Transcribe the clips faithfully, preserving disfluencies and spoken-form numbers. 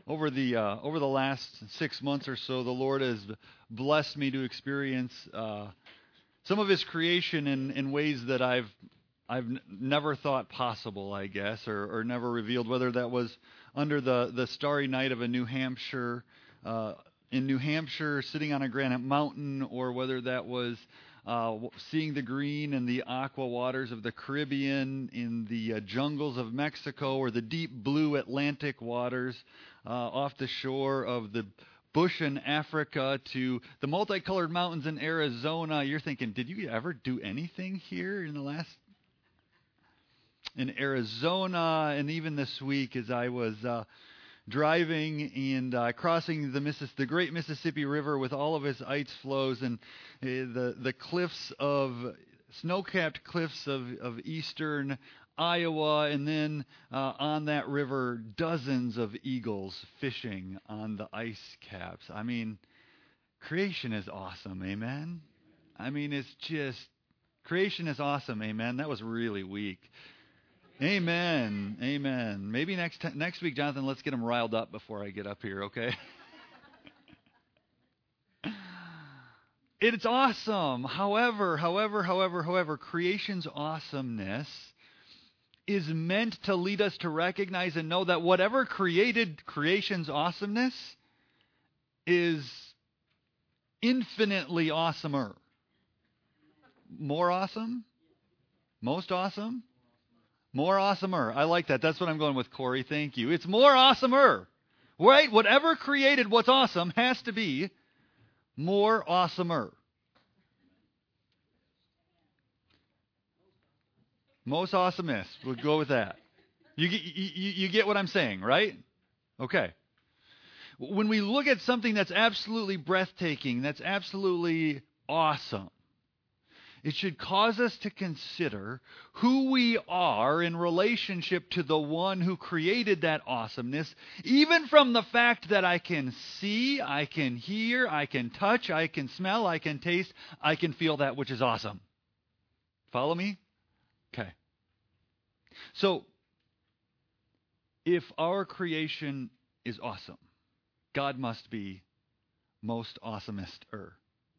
Over the uh, over the last six months or so, the Lord has blessed me to experience uh, some of His creation in, in ways that I've I've n- never thought possible, I guess, or, or never revealed. Whether that was under the, the starry night of a New Hampshire, uh, in New Hampshire, sitting on a granite mountain, or whether that was uh, seeing the green and the aqua waters of the Caribbean, in the uh, jungles of Mexico, or the deep blue Atlantic waters uh, off the shore of the bush in Africa, to the multicolored mountains in Arizona. You're thinking, did you ever do anything here in the last in Arizona? And even this week, as I was uh, driving and uh, crossing the Missis- the Great Mississippi River with all of its ice flows, and uh, the the cliffs of snow-capped cliffs of, of eastern Iowa, and then uh, on that river, dozens of eagles fishing on the ice caps. I mean, creation is awesome, amen? I mean, it's just, creation is awesome, amen? That was really weak. Amen, amen. Maybe next t- next week, Jonathan, let's get them riled up before I get up here, okay? It's awesome. However, however, however, however, creation's awesomeness is meant to lead us to recognize and know that whatever created creation's awesomeness is infinitely awesomer. More awesome? Most awesome? More awesomer. I like that. That's what I'm going with, Corey. Thank you. It's more awesomer. Right? Whatever created what's awesome has to be more awesomer. Most awesomest. We'll go with that. You, you, you get what I'm saying, right? Okay. When we look at something that's absolutely breathtaking, that's absolutely awesome, it should cause us to consider who we are in relationship to the one who created that awesomeness, even from the fact that I can see, I can hear, I can touch, I can smell, I can taste, I can feel that which is awesome. Follow me? Okay. So, if our creation is awesome, God must be most awesomest-er.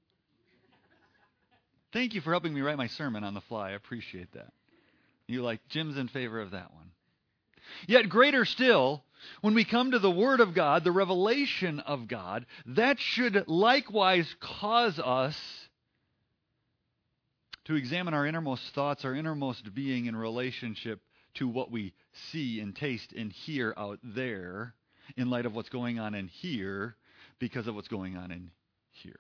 Thank you for helping me write my sermon on the fly. I appreciate that. You like, Jim's in favor of that one. Yet greater still, when we come to the Word of God, the revelation of God, that should likewise cause us to examine our innermost thoughts, our innermost being in relationship to what we see and taste and hear out there in light of what's going on in here because of what's going on in here.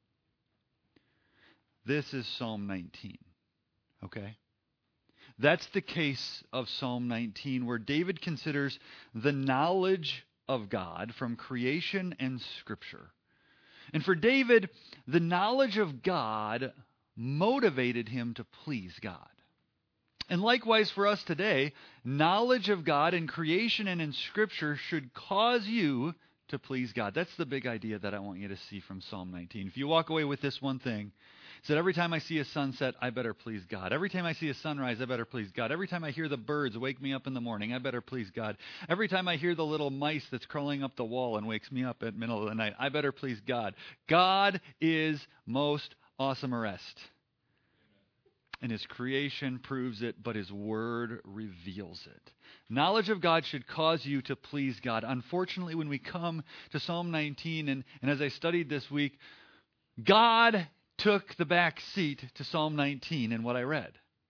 This is Psalm nineteen, okay? That's the case of Psalm nineteen, where David considers the knowledge of God from creation and Scripture. And for David, the knowledge of God motivated him to please God. And likewise for us today, knowledge of God in creation and in Scripture should cause you to please God. That's the big idea that I want you to see from Psalm nineteen. If you walk away with this one thing, it's that every time I see a sunset, I better please God. Every time I see a sunrise, I better please God. Every time I hear the birds wake me up in the morning, I better please God. Every time I hear the little mice that's crawling up the wall and wakes me up at the middle of the night, I better please God. God is most awesomerest. And His creation proves it, but His Word reveals it. Knowledge of God should cause you to please God. Unfortunately, when we come to Psalm nineteen, and, and as I studied this week, God took the back seat to Psalm nineteen in what I read.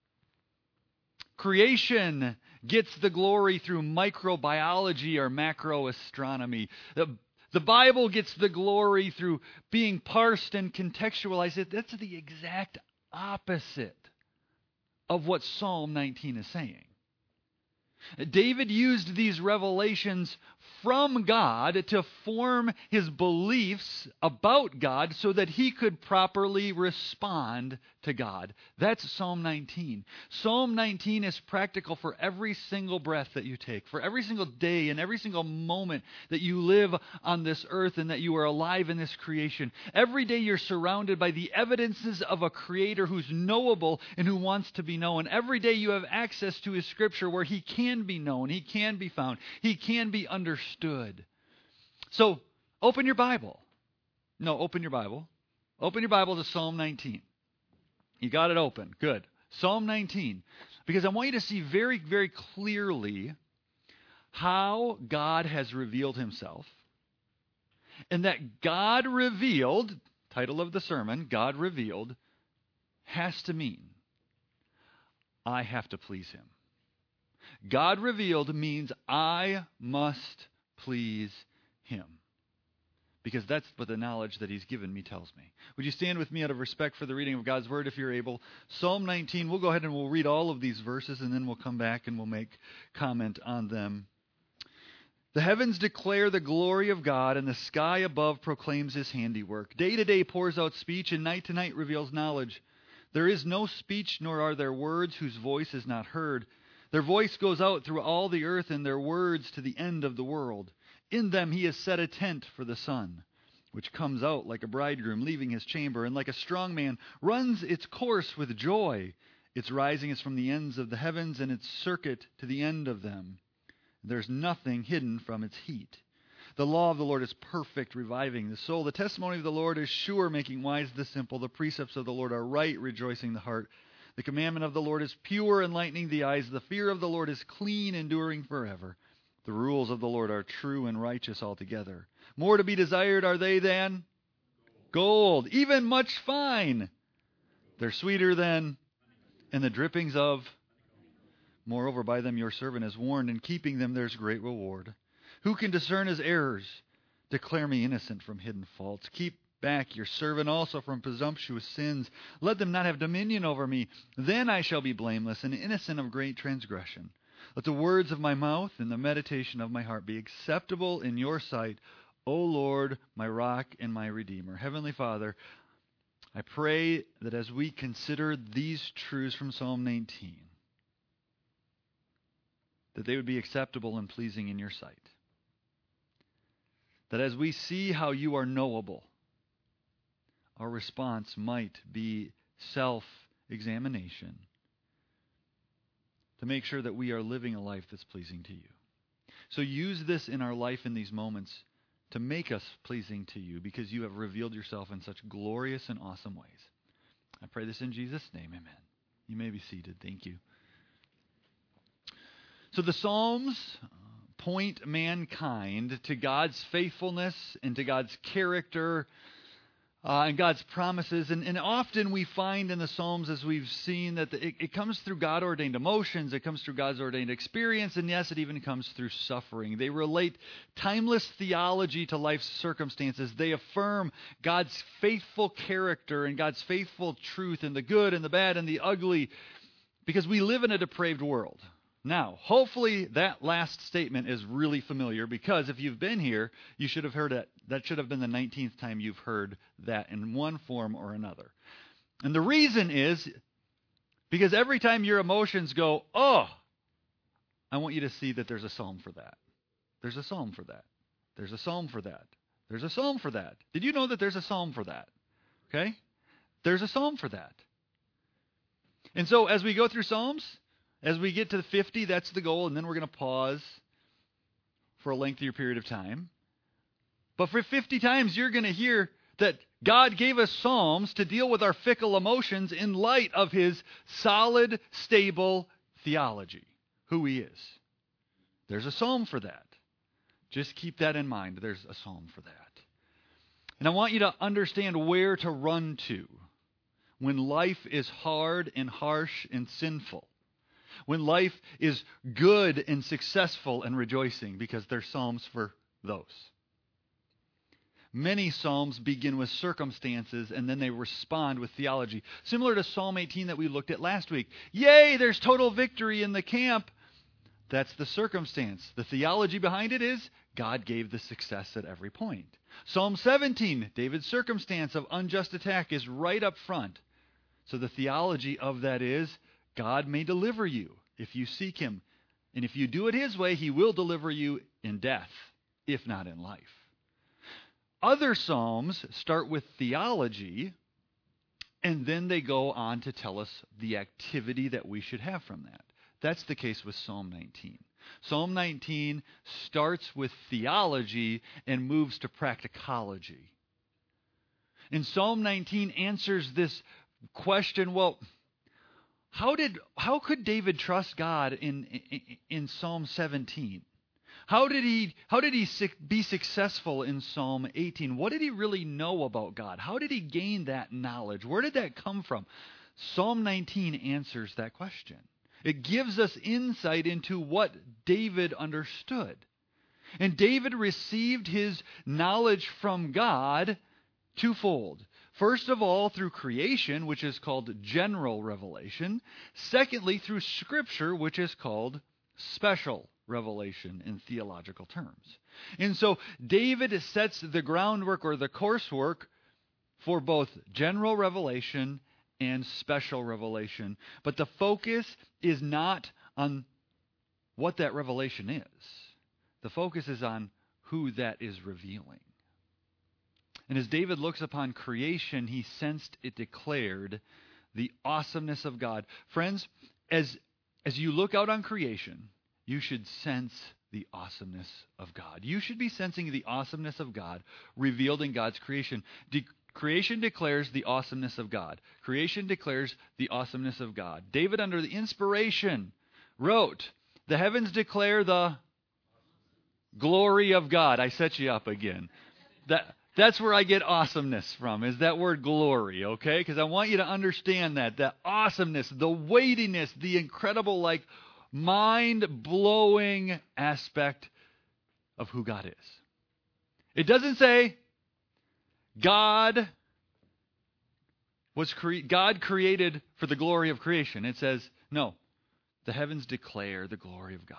Creation gets the glory through microbiology or macroastronomy. The, the Bible gets the glory through being parsed and contextualized. That's the exact opposite of what Psalm nineteen is saying. David used these revelations from God to form his beliefs about God so that he could properly respond to God. That's Psalm nineteen. Psalm nineteen is practical for every single breath that you take, for every single day and every single moment that you live on this earth and that you are alive in this creation. Every day you're surrounded by the evidences of a Creator who's knowable and who wants to be known. Every day you have access to His Scripture where He can be known, He can be found, He can be understood. So open your Bible. No, open your Bible. Open your Bible to Psalm nineteen. You got it open. Good. Psalm nineteen. Because I want you to see very, very clearly how God has revealed himself. And that God revealed, title of the sermon, God revealed, has to mean I have to please him. God revealed means I must please him. Because that's what the knowledge that he's given me tells me. Would you stand with me out of respect for the reading of God's word if you're able? Psalm nineteen, we'll go ahead and we'll read all of these verses and then we'll come back and we'll make comment on them. The heavens declare the glory of God, and the sky above proclaims his handiwork. Day to day pours out speech, and night to night reveals knowledge. There is no speech, nor are there words whose voice is not heard. Their voice goes out through all the earth, and their words to the end of the world. In them he has set a tent for the sun, which comes out like a bridegroom leaving his chamber, and like a strong man runs its course with joy. Its rising is from the ends of the heavens, and its circuit to the end of them. There's nothing hidden from its heat. The law of the Lord is perfect, reviving the soul. The testimony of the Lord is sure, making wise the simple. The precepts of the Lord are right, rejoicing the heart. The commandment of the Lord is pure, enlightening the eyes. The fear of the Lord is clean, enduring forever. The rules of the Lord are true and righteous altogether. More to be desired are they than gold, even much fine. They're sweeter than, and the drippings of. Moreover, by them your servant is warned, and keeping them there's great reward. Who can discern his errors? Declare me innocent from hidden faults. Keep back your servant also from presumptuous sins. Let them not have dominion over me. Then I shall be blameless and innocent of great transgression. Let the words of my mouth and the meditation of my heart be acceptable in your sight, O Lord, my rock and my redeemer. Heavenly Father, I pray that as we consider these truths from Psalm nineteen, that they would be acceptable and pleasing in your sight. That as we see how you are knowable, our response might be self-examination to make sure that we are living a life that's pleasing to you. So use this in our life in these moments to make us pleasing to you, because you have revealed yourself in such glorious and awesome ways. I pray this in Jesus' name, amen. You may be seated. Thank you. So the Psalms point mankind to God's faithfulness and to God's character uh, and God's promises. And, and often we find in the Psalms, as we've seen, that the, it, it comes through God-ordained emotions, it comes through God's ordained experience, and yes, it even comes through suffering. They relate timeless theology to life's circumstances. They affirm God's faithful character and God's faithful truth in the good and the bad and the ugly, because we live in a depraved world. Now, hopefully that last statement is really familiar, because if you've been here, you should have heard it. That should have been the nineteenth time you've heard that in one form or another. And the reason is because every time your emotions go, oh, I want you to see that there's a psalm for that. There's a psalm for that. There's a psalm for that. There's a psalm for that. Did you know that there's a psalm for that? Okay? There's a psalm for that. And so as we go through Psalms, as we get to the fifty, that's the goal, and then we're going to pause for a lengthier period of time. But for fifty times, you're going to hear that God gave us Psalms to deal with our fickle emotions in light of his solid, stable theology, who he is. There's a psalm for that. Just keep that in mind. There's a psalm for that. And I want you to understand where to run to when life is hard and harsh and sinful. When life is good and successful and rejoicing, because there's psalms for those. Many psalms begin with circumstances and then they respond with theology. Similar to Psalm eighteen that we looked at last week. Yay, there's total victory in the camp. That's the circumstance. The theology behind it is God gave the success at every point. Psalm seventeen, David's circumstance of unjust attack, is right up front. So the theology of that is God may deliver you if you seek him. And if you do it his way, he will deliver you in death, if not in life. Other psalms start with theology, and then they go on to tell us the activity that we should have from that. That's the case with Psalm nineteen. Psalm nineteen starts with theology and moves to practicology. And Psalm nineteen answers this question, well, how did how could David trust God in in, in Psalm seventeen? How did he how did he be successful in Psalm eighteen? What did he really know about God? How did he gain that knowledge? Where did that come from? Psalm nineteen answers that question. It gives us insight into what David understood. And David received his knowledge from God twofold. First of all, through creation, which is called general revelation. Secondly, through Scripture, which is called special revelation in theological terms. And so David sets the groundwork or the coursework for both general revelation and special revelation. But the focus is not on what that revelation is. The focus is on who that is revealing. And as David looks upon creation, he sensed it declared the awesomeness of God. Friends, as, as you look out on creation, you should sense the awesomeness of God. You should be sensing the awesomeness of God revealed in God's creation. De- creation declares the awesomeness of God. Creation declares the awesomeness of God. David, under the inspiration, wrote, "The heavens declare the glory of God." I set you up again. That That's where I get awesomeness from, is that word glory, okay? Because I want you to understand that, that awesomeness, the weightiness, the incredible, like, mind-blowing aspect of who God is. It doesn't say God was cre- God created for the glory of creation. It says, no, the heavens declare the glory of God.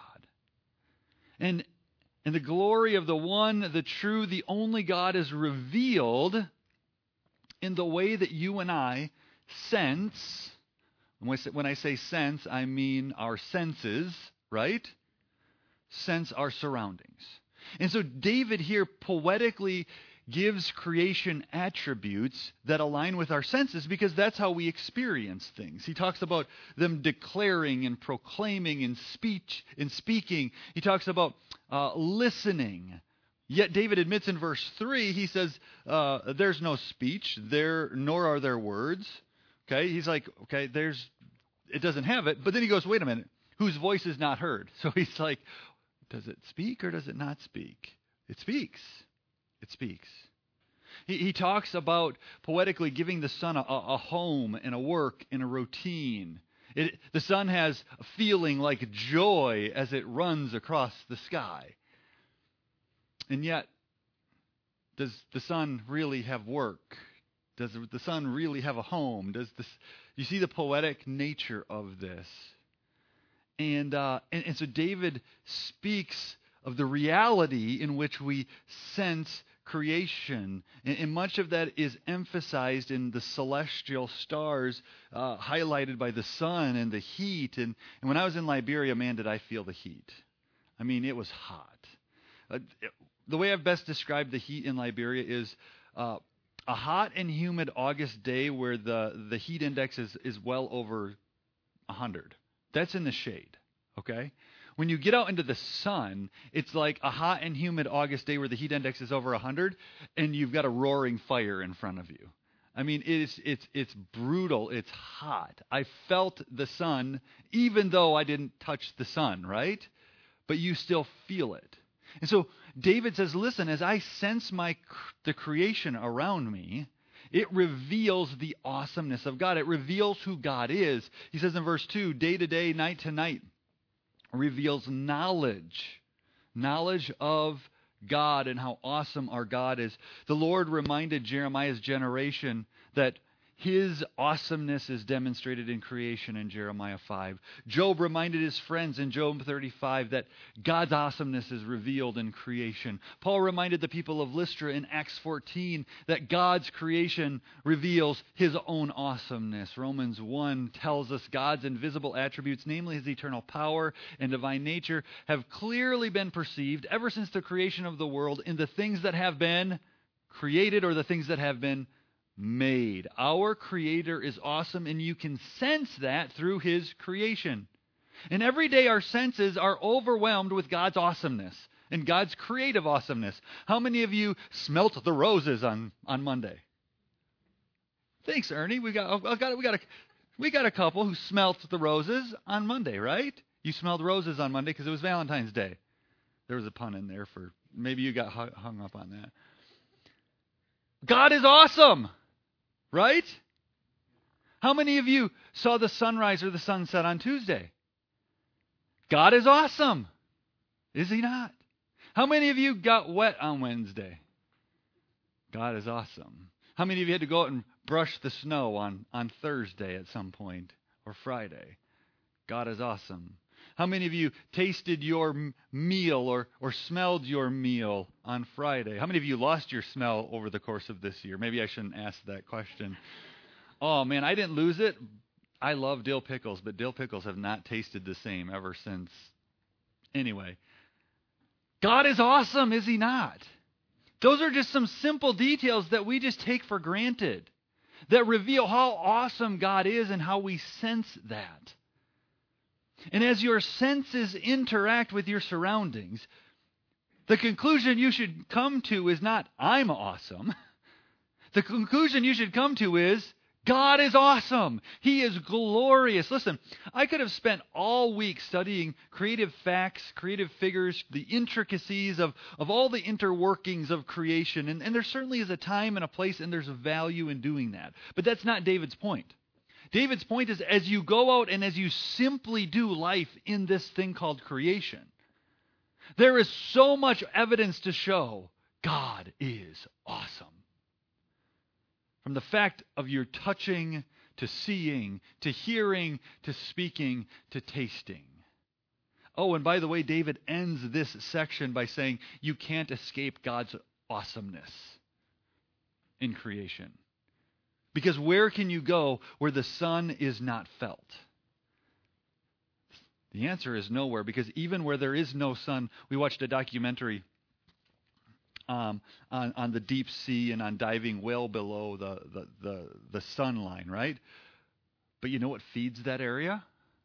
And And the glory of the one, the true, the only God is revealed in the way that you and I sense. When I say sense, I mean our senses, right? Sense our surroundings. And so David here poetically gives creation attributes that align with our senses because that's how we experience things. He talks about them declaring and proclaiming and speech and speaking. He talks about uh, listening. Yet David admits in verse three, he says, uh, there's no speech there, nor are there words. Okay, he's like, okay, there's, it doesn't have it. But then he goes, wait a minute, whose voice is not heard? So he's like, does it speak or does it not speak? It speaks. It speaks. He, he talks about poetically giving the sun a, a home and a work and a routine. It, the sun has a feeling like joy as it runs across the sky. And yet, does the sun really have work? Does the sun really have a home? Does this? You see the poetic nature of this, and uh, and, and so David speaks of the reality in which we sense creation, and, and much of that is emphasized in the celestial stars, uh, highlighted by the sun and the heat. And, and when I was in Liberia, man, did I feel the heat? I mean, it was hot. Uh, it, the way I've best described the heat in Liberia is uh, a hot and humid August day where the, the heat index is, is well over one hundred. That's in the shade, okay? When you get out into the sun, it's like a hot and humid August day where the heat index is over one hundred, and you've got a roaring fire in front of you. I mean, it's it's it's brutal. It's hot. I felt the sun, even though I didn't touch the sun, right? But you still feel it. And so David says, listen, as I sense my the creation around me, it reveals the awesomeness of God. It reveals who God is. He says in verse two, day to day, night to night, reveals knowledge, knowledge of God and how awesome our God is. The Lord reminded Jeremiah's generation that His awesomeness is demonstrated in creation in Jeremiah five. Job reminded his friends in Job thirty-five that God's awesomeness is revealed in creation. Paul reminded the people of Lystra in Acts fourteen that God's creation reveals His own awesomeness. Romans one tells us God's invisible attributes, namely His eternal power and divine nature, have clearly been perceived ever since the creation of the world in the things that have been created or the things that have been made. Our Creator is awesome, and you can sense that through His creation. And every day our senses are overwhelmed with God's awesomeness and God's creative awesomeness. How many of you smelt the roses on, on Monday? Thanks, Ernie. We got, I got, we got a, we got a couple who smelt the roses on Monday, right? You smelled roses on Monday because it was Valentine's Day. There was a pun in there for, maybe you got hung up on that. God is awesome, right? How many of you saw the sunrise or the sunset on Tuesday? God is awesome, is he not? How many of you got wet on Wednesday? God is awesome. How many of you had to go out and brush the snow on, on Thursday at some point or Friday? God is awesome. How many of you tasted your m- meal or, or smelled your meal on Friday? How many of you lost your smell over the course of this year? Maybe I shouldn't ask that question. Oh, man, I didn't lose it. I love dill pickles, but dill pickles have not tasted the same ever since. Anyway, God is awesome, is he not? Those are just some simple details that we just take for granted that reveal how awesome God is and how we sense that. And as your senses interact with your surroundings, the conclusion you should come to is not, I'm awesome. The conclusion you should come to is, God is awesome. He is glorious. Listen, I could have spent all week studying creative facts, creative figures, the intricacies of, of all the interworkings of creation. And, and there certainly is a time and a place, and there's a value in doing that. But that's not David's point. David's point is, as you go out and as you simply do life in this thing called creation, there is so much evidence to show God is awesome. From the fact of your touching, to seeing, to hearing, to speaking, to tasting. Oh, and by the way, David ends this section by saying you can't escape God's awesomeness in creation. Because where can you go where the sun is not felt? The answer is nowhere, because even where there is no sun, we watched a documentary Um, on, on the deep sea and on diving well below the, the, the, the sun line, right? But you know what feeds that area?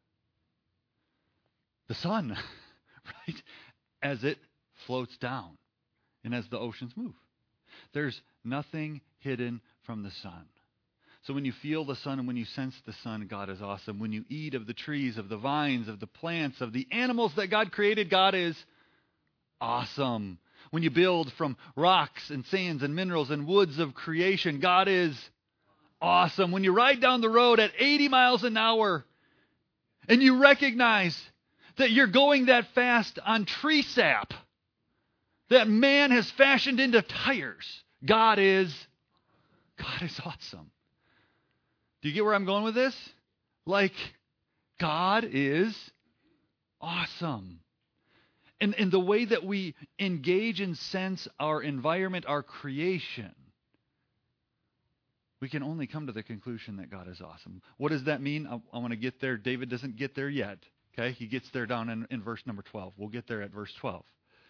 The sun, right? As it floats down and as the oceans move. There's nothing hidden from the sun. So when you feel the sun and when you sense the sun, God is awesome. When you eat of the trees, of the vines, of the plants, of the animals that God created, God is awesome. When you build from rocks and sands and minerals and woods of creation, God is awesome. When you ride down the road at eighty miles an hour and you recognize that you're going that fast on tree sap that man has fashioned into tires, God is, God is awesome. Do you get where I'm going with this? Like, God is awesome. And, and the way that we engage and sense our environment, our creation, we can only come to the conclusion that God is awesome. What does that mean? I, I want to get there. David doesn't get there yet. Okay, he gets there down in, in verse number twelve. We'll get there at verse twelve.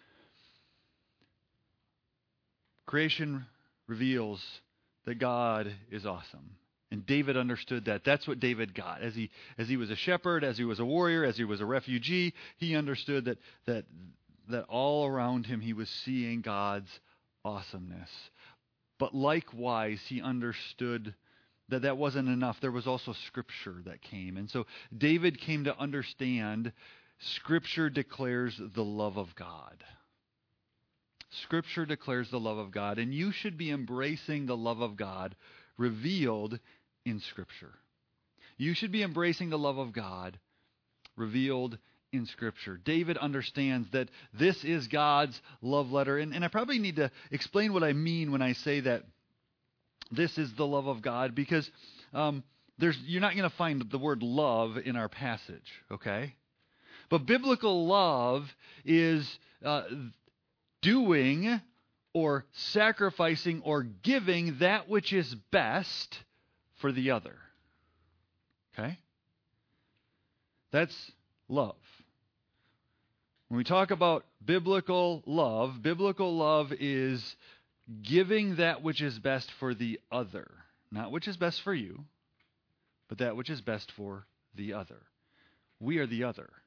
Creation reveals that God is awesome. And David understood that. That's what David got. As he as he was a shepherd, as he was a warrior, as he was a refugee, he understood that that that all around him he was seeing God's awesomeness. But likewise, he understood that that wasn't enough. There was also Scripture that came. And so David came to understand Scripture declares the love of God. Scripture declares the love of God. And you should be embracing the love of God revealed in Scripture. You should be embracing the love of God revealed in Scripture. David understands that this is God's love letter. And, and I probably need to explain what I mean when I say that this is the love of God, because um, there's you're not going to find the word love in our passage, okay? But biblical love is uh, doing or sacrificing or giving that which is best for the other. Okay? That's love. When we talk about biblical love, biblical love is giving that which is best for the other. Not which is best for you, but that which is best for the other. We are the other.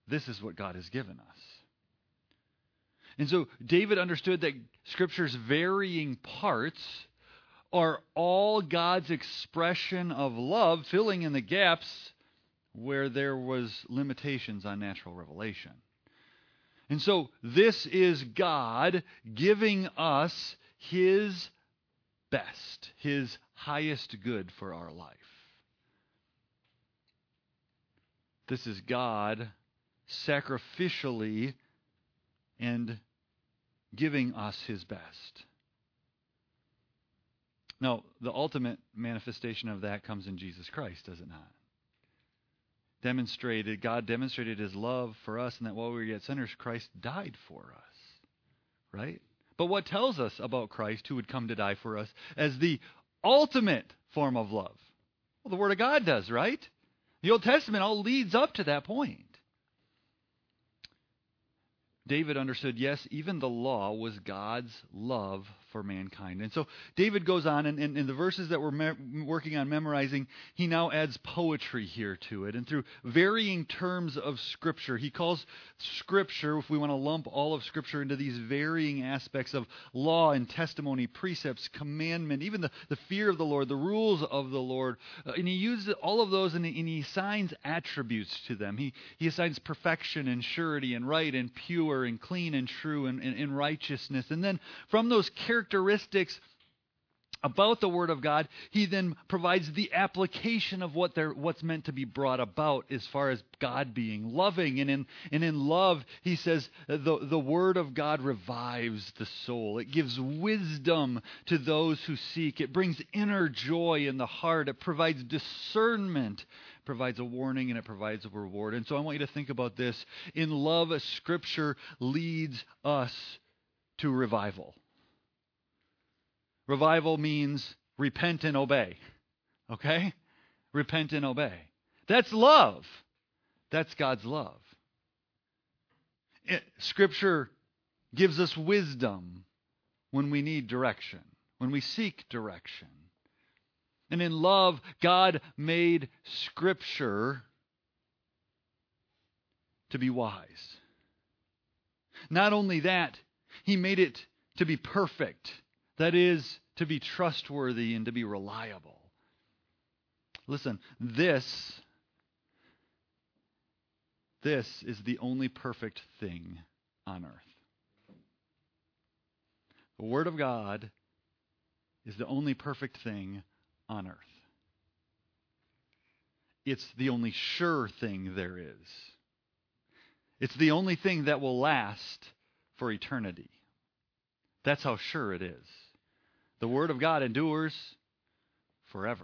This is what God has given us. And so David understood that Scripture's varying parts are all God's expression of love, filling in the gaps where there was limitations on natural revelation. And so this is God giving us His best, His highest good for our life. This is God sacrificially and giving us His best. Now, the ultimate manifestation of that comes in Jesus Christ, does it not? Demonstrated, God demonstrated His love for us, and that while we were yet sinners, Christ died for us. Right? But what tells us about Christ, who would come to die for us, as the ultimate form of love? Well, the Word of God does, right? The Old Testament all leads up to that point. David understood, yes, even the law was God's love for mankind. And so David goes on, and in the verses that we're me- working on memorizing, he now adds poetry here to it. And through varying terms of Scripture, he calls Scripture, if we want to lump all of Scripture into these varying aspects of law and testimony, precepts, commandment, even the, the fear of the Lord, the rules of the Lord. Uh, and he uses all of those, and he, and he assigns attributes to them. He, he assigns perfection and surety and right and pure and clean and true and, and, and righteousness. And then from those characteristics about the Word of God, he then provides the application of what they're, what's meant to be brought about as far as God being loving. And in, and in love, he says, the, the Word of God revives the soul. It gives wisdom to those who seek. It brings inner joy in the heart. It provides discernment, provides a warning, and it provides a reward. And so I want you to think about this. In love, Scripture leads us to revival. Revival means repent and obey. Okay? Repent and obey. That's love. That's God's love. It, Scripture gives us wisdom when we need direction, when we seek direction. And in love, God made Scripture to be wise. Not only that, He made it to be perfect. That is, to be trustworthy and to be reliable. Listen, this, this is the only perfect thing on earth. The Word of God is the only perfect thing on earth. It's the only sure thing there is. It's the only thing that will last for eternity. That's how sure it is. The Word of God endures forever.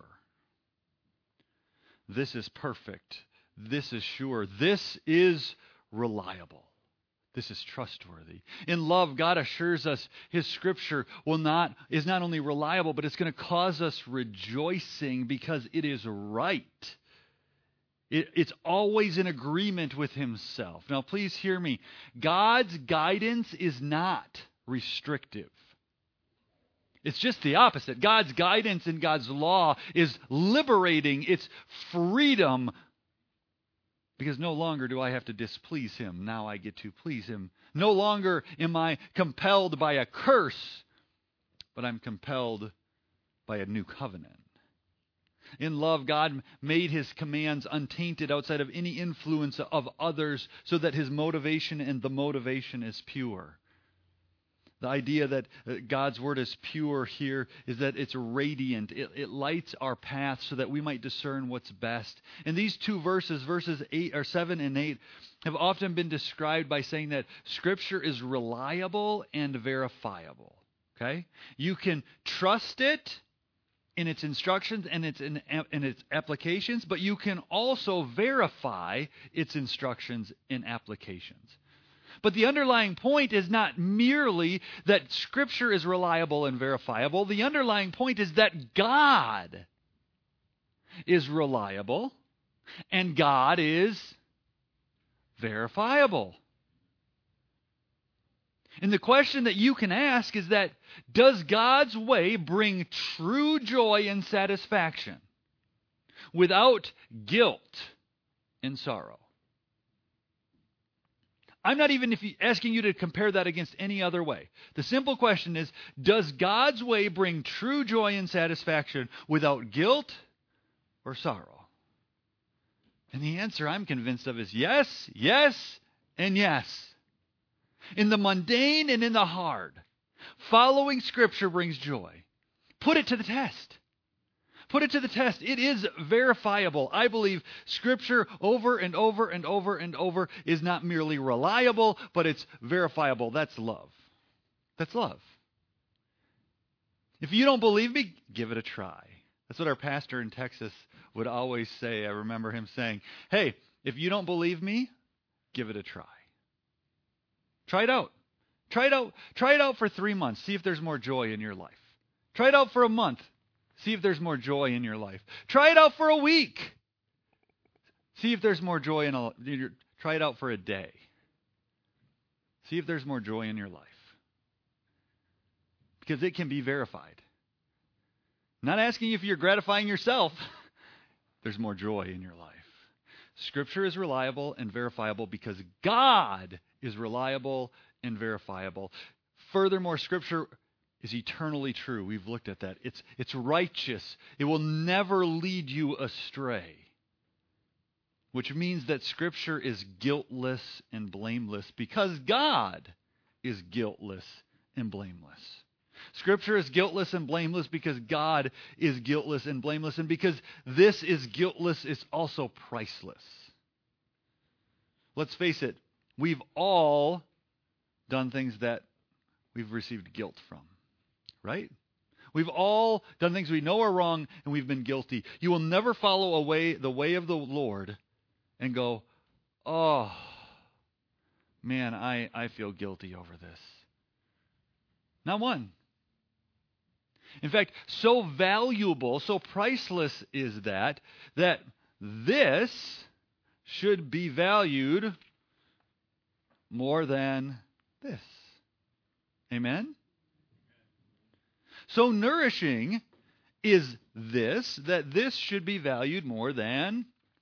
This is perfect. This is sure. This is reliable. This is trustworthy. In love, God assures us His Scripture will not is not only reliable, but it's going to cause us rejoicing because it is right. It, it's always in agreement with Himself. Now, please hear me. God's guidance is not restrictive. It's just the opposite. God's guidance and God's law is liberating. It's freedom. Because no longer do I have to displease Him. Now I get to please Him. No longer am I compelled by a curse, but I'm compelled by a new covenant. In love, God made His commands untainted outside of any influence of others so that His motivation and the motivation is pure. The idea that God's Word is pure here is that it's radiant. It, it lights our path so that we might discern what's best. And these two verses, verses eight or seven and eight, have often been described by saying that Scripture is reliable and verifiable. Okay? You can trust it in its instructions and its in, in its applications, but you can also verify its instructions and applications. But the underlying point is not merely that Scripture is reliable and verifiable. The underlying point is that God is reliable and God is verifiable. And the question that you can ask is that, does God's way bring true joy and satisfaction without guilt and sorrow? I'm not even if you, asking you to compare that against any other way. The simple question is, does God's way bring true joy and satisfaction without guilt or sorrow? And the answer I'm convinced of is yes, yes, and yes. In the mundane and in the hard, following Scripture brings joy. Put it to the test. Put it to the test. It is verifiable. I believe Scripture over and over and over and over is not merely reliable, but it's verifiable. That's love. That's love. If you don't believe me, give it a try. That's what our pastor in Texas would always say. I remember him saying, hey, if you don't believe me, give it a try. Try it out. Try it out. Try it out for three months. See if there's more joy in your life. Try it out for a month. See if there's more joy in your life. Try it out for a week. See if there's more joy in a try it out for a day. See if there's more joy in your life. Because it can be verified. I'm not asking if you're gratifying yourself. There's more joy in your life. Scripture is reliable and verifiable because God is reliable and verifiable. Furthermore, Scripture is eternally true. We've looked at that. It's, it's righteous. It will never lead you astray. Which means that Scripture is guiltless and blameless because God is guiltless and blameless. Scripture is guiltless and blameless because God is guiltless and blameless. And because this is guiltless, it's also priceless. Let's face it, we've all done things that we've received guilt from. Right? We've all done things we know are wrong and we've been guilty. You will never follow a way, the way of the Lord and go, oh, man, I, I feel guilty over this. Not one. In fact, so valuable, so priceless is that, that this should be valued more than this. Amen? So nourishing is this, that this should be valued more than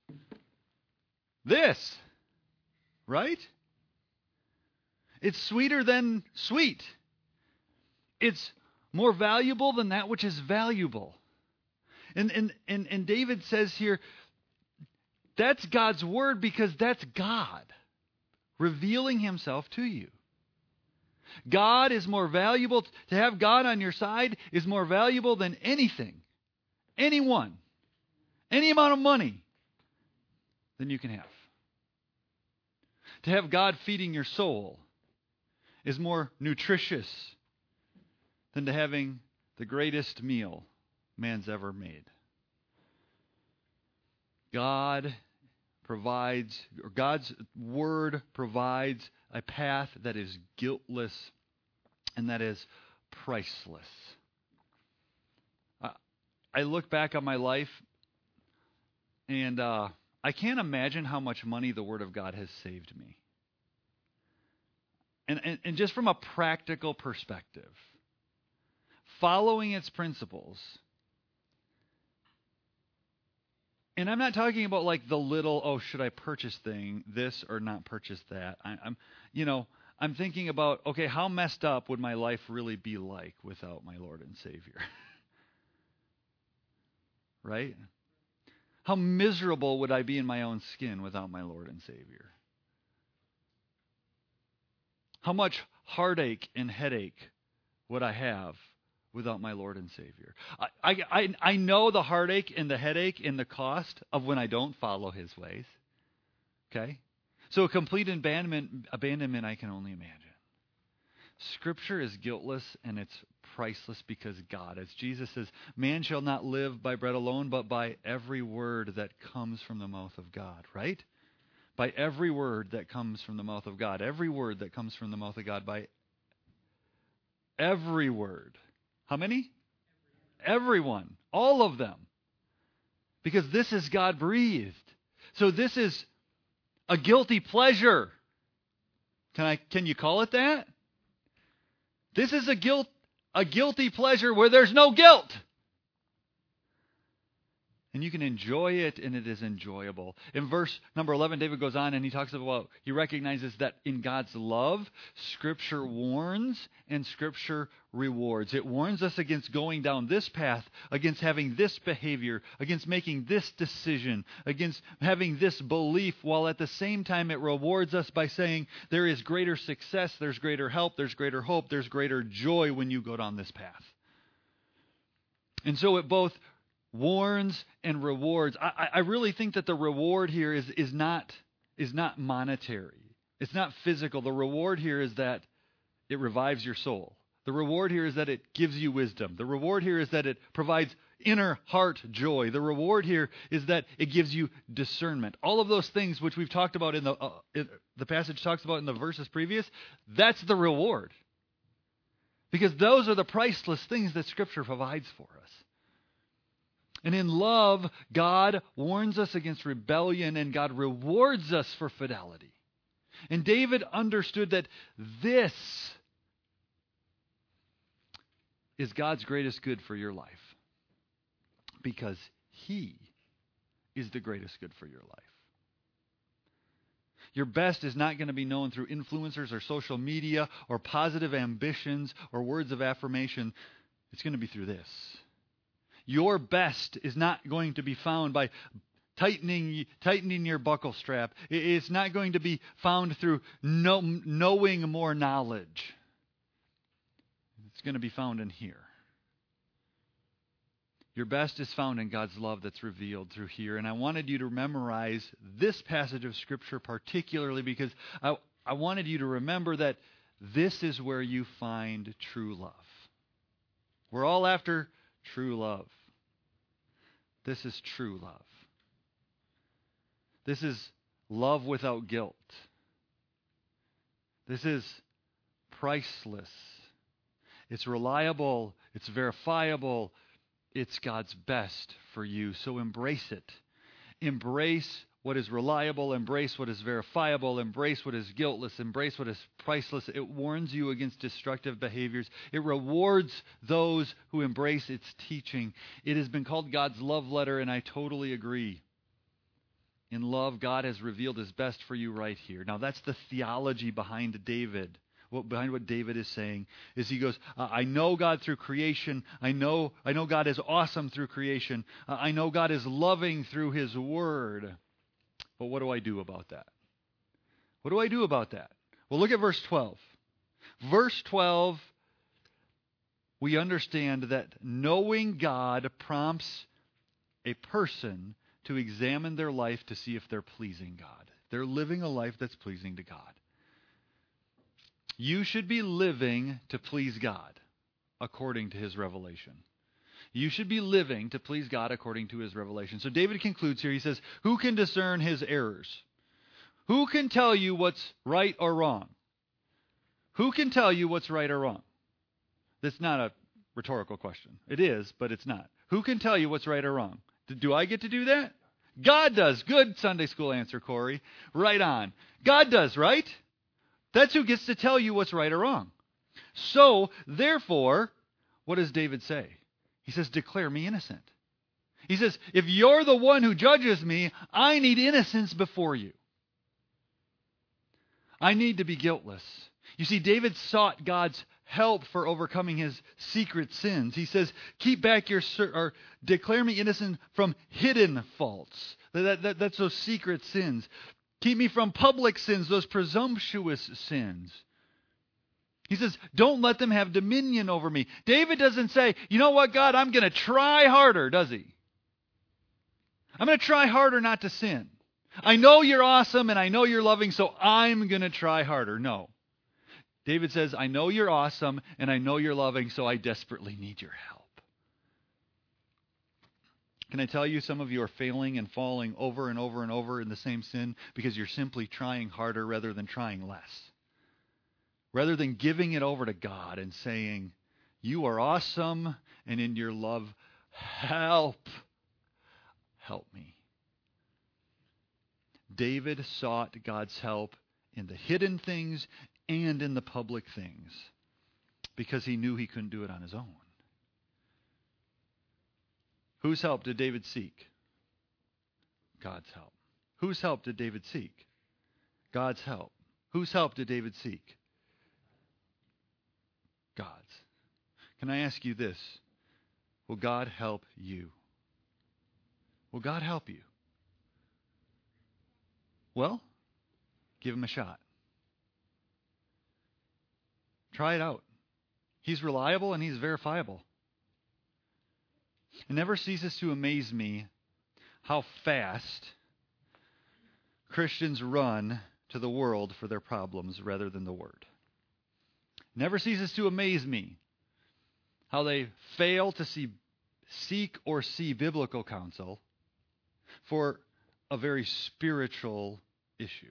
this. Right? It's sweeter than sweet. It's more valuable than that which is valuable. And, and, and, and David says here, that's God's word because that's God revealing himself to you. God is more valuable. To have God on your side is more valuable than anything, anyone, any amount of money than you can have. To have God feeding your soul is more nutritious than to having the greatest meal man's ever made. God provides, or God's word provides a path that is guiltless and that is priceless. I, I look back on my life and uh, I can't imagine how much money the Word of God has saved me. And, and, and just from a practical perspective, following its principles. And I'm not talking about like the little, oh, should I purchase thing, this or not purchase that. I, I'm, you know, I'm thinking about, okay, how messed up would my life really be like without my Lord and Savior? Right? How miserable would I be in my own skin without my Lord and Savior? How much heartache and headache would I have without my Lord and Savior? I, I, I know the heartache and the headache and the cost of when I don't follow His ways. Okay? So a complete abandonment, abandonment I can only imagine. Scripture is guiltless and it's priceless because God, as Jesus says, man shall not live by bread alone, but by every word that comes from the mouth of God, right? By every word that comes from the mouth of God. Every word that comes from the mouth of God. By every word. How many? Everyone. All of them. Because this is God breathed. So this is a guilty pleasure. Can I? Can you call it that? This is a guilt, a guilty pleasure where there's no guilt. And you can enjoy it, and it is enjoyable. In verse number eleven, David goes on and he talks about, he recognizes that in God's love, Scripture warns and Scripture rewards. It warns us against going down this path, against having this behavior, against making this decision, against having this belief, while at the same time it rewards us by saying there is greater success, there's greater help, there's greater hope, there's greater joy when you go down this path. And so it both warns and rewards. I, I really think that the reward here is, is not is not monetary. It's not physical. The reward here is that it revives your soul. The reward here is that it gives you wisdom. The reward here is that it provides inner heart joy. The reward here is that it gives you discernment. All of those things which we've talked about in the uh, in, the passage talks about in the verses previous, that's the reward. Because those are the priceless things that Scripture provides for us. And in love, God warns us against rebellion, and God rewards us for fidelity. And David understood that this is God's greatest good for your life, because He is the greatest good for your life. Your best is not going to be known through influencers or social media or positive ambitions or words of affirmation. It's going to be through this. Your best is not going to be found by tightening tightening your buckle strap. It's not going to be found through know, knowing more knowledge. It's going to be found in here. Your best is found in God's love that's revealed through here. And I wanted you to memorize this passage of Scripture particularly because I, I wanted you to remember that this is where you find true love. We're all after true love. This is true love. This is love without guilt. This is priceless. It's reliable. It's verifiable. It's God's best for you. So embrace it. Embrace what is reliable. Embrace what is verifiable. Embrace what is guiltless. Embrace what is priceless. It warns you against destructive behaviors. It rewards those who embrace its teaching. It has been called God's love letter, and I totally agree. In love, God has revealed His best for you right here. Now, that's the theology behind David. What, behind what David is saying is he goes, I know God through creation. I know, I know God is awesome through creation. I know God is loving through His Word. But what do I do about that? What do I do about that? Well, look at verse twelve. Verse twelve, we understand that knowing God prompts a person to examine their life to see if they're pleasing God. They're living a life that's pleasing to God. You should be living to please God according to His revelation. You should be living to please God according to His revelation. So David concludes here. He says, who can discern his errors? Who can tell you what's right or wrong? Who can tell you what's right or wrong? That's not a rhetorical question. It is, but it's not. Who can tell you what's right or wrong? Do I get to do that? God does. Good Sunday school answer, Corey. Right on. God does, right? That's who gets to tell you what's right or wrong. So, therefore, what does David say? He says, declare me innocent. He says, if you're the one who judges me, I need innocence before you. I need to be guiltless. You see, David sought God's help for overcoming his secret sins. He says, keep back your, or declare me innocent from hidden faults. That, that, that's those secret sins. Keep me from public sins, those presumptuous sins. He says, don't let them have dominion over me. David doesn't say, you know what, God, I'm going to try harder, does he? I'm going to try harder not to sin. I know you're awesome and I know you're loving, so I'm going to try harder. No. David says, I know you're awesome and I know you're loving, so I desperately need your help. Can I tell you, some of you are failing and falling over and over and over in the same sin because you're simply trying harder rather than trying less. Rather than giving it over to God and saying, you are awesome and in your love, help. Help me. David sought God's help in the hidden things and in the public things because he knew he couldn't do it on his own. Whose help did David seek? God's help. Whose help did David seek? God's help. Whose help did David seek? God's. Can I ask you this? Will God help you? Will God help you? Well, give him a shot. Try it out. He's reliable and he's verifiable. It never ceases to amaze me how fast Christians run to the world for their problems rather than the Word. Never ceases to amaze me how they fail to see, seek or see biblical counsel for a very spiritual issue.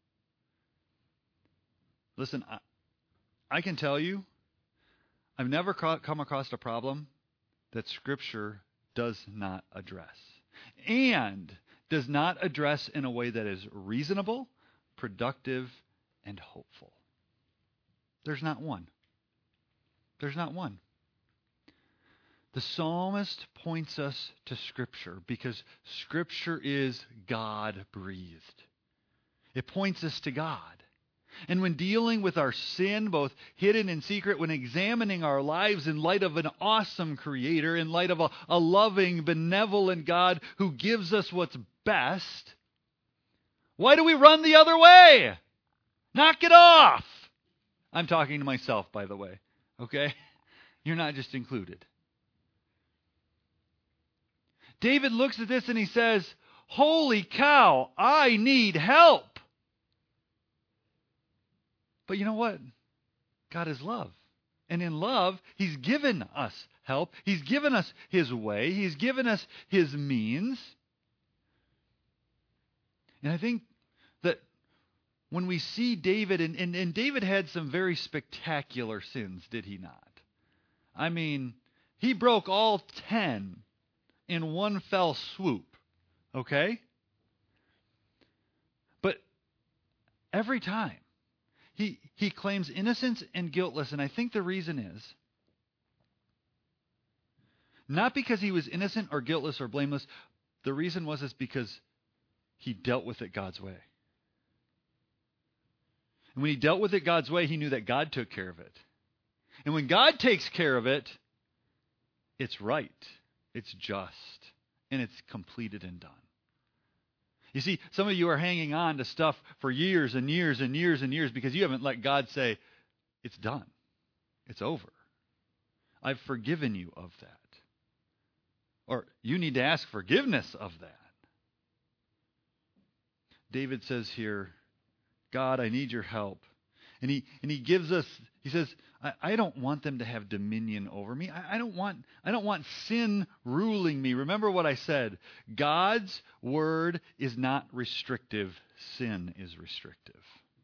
Listen, I, I can tell you, I've never come across a problem that Scripture does not address. And does not address in a way that is reasonable, productive, and hopeful. There's not one. There's not one. The psalmist points us to Scripture because Scripture is God-breathed. It points us to God. And when dealing with our sin, both hidden and secret, when examining our lives in light of an awesome Creator, in light of a, a loving, benevolent God who gives us what's best, why do we run the other way? Knock it off! I'm talking to myself, by the way. Okay? You're not just included. David looks at this and he says, holy cow, I need help. But you know what? God is love. And in love, He's given us help. He's given us His way. He's given us His means. And I think that when we see David, and, and, and David had some very spectacular sins, did he not? I mean, he broke all ten in one fell swoop. Okay? But every time, He he claims innocence and guiltless, and I think the reason is not because he was innocent or guiltless or blameless. The reason was is because he dealt with it God's way. And when he dealt with it God's way, he knew that God took care of it. And when God takes care of it, it's right, it's just, and it's completed and done. You see, some of you are hanging on to stuff for years and years and years and years because you haven't let God say, it's done. It's over. I've forgiven you of that. Or you need to ask forgiveness of that. David says here, God, I need your help. And he and he gives us, he says, I, I don't want them to have dominion over me. I, I don't want I don't want sin ruling me. Remember what I said. God's word is not restrictive. Sin is restrictive.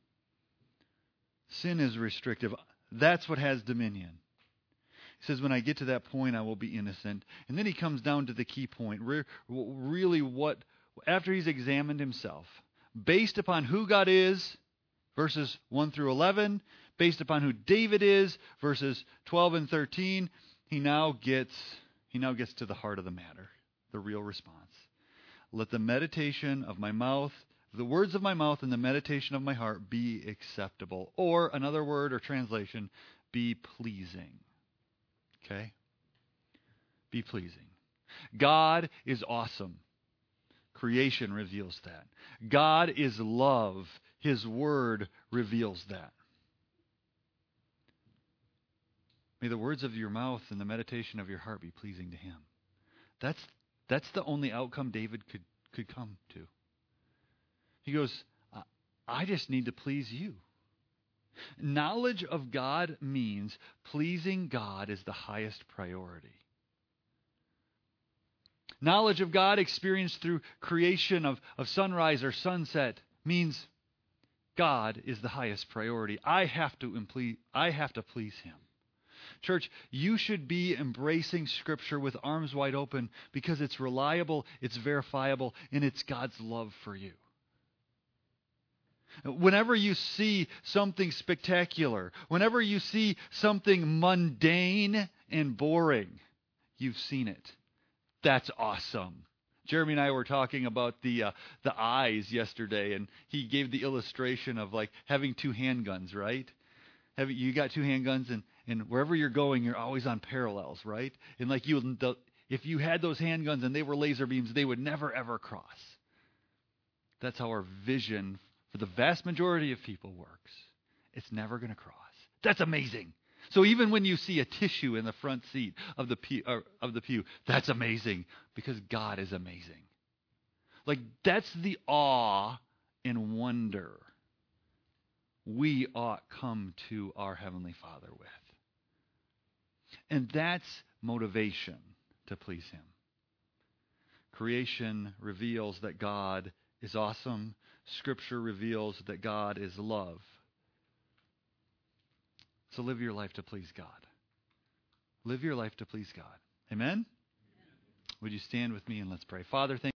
Sin is restrictive. That's what has dominion. He says, when I get to that point, I will be innocent. And then he comes down to the key point. Re- really what, after he's examined himself, based upon who God is, verses one through eleven, based upon who David is, verses twelve and thirteen, he now gets he now gets to the heart of the matter, the real response. Let the meditation of my mouth, the words of my mouth and the meditation of my heart be acceptable. Or another word or translation, be pleasing. Okay? Be pleasing. God is awesome. Creation reveals that. God is love. His word reveals that. May the words of your mouth and the meditation of your heart be pleasing to Him. That's that's the only outcome David could, could come to. He goes, I just need to please you. Knowledge of God means pleasing God is the highest priority. Knowledge of God experienced through creation of, of sunrise or sunset means God is the highest priority. I have to imple- I have to please Him. Church, you should be embracing Scripture with arms wide open because it's reliable, it's verifiable, and it's God's love for you. Whenever you see something spectacular, whenever you see something mundane and boring, you've seen it. That's awesome. Jeremy and I were talking about the uh, the eyes yesterday, and he gave the illustration of like having two handguns, right? Have you got two handguns, and and wherever you're going, you're always on parallels, right? And like you, the, if you had those handguns and they were laser beams, they would never ever cross. That's how our vision for the vast majority of people works. It's never going to cross. That's amazing. So even when you see a tissue in the front seat of the pew, or of the pew, that's amazing because God is amazing. Like that's the awe and wonder we ought come to our Heavenly Father with. And that's motivation to please Him. Creation reveals that God is awesome. Scripture reveals that God is love. So live your life to please God. Live your life to please God. Amen? Would you stand with me and let's pray. Father, thank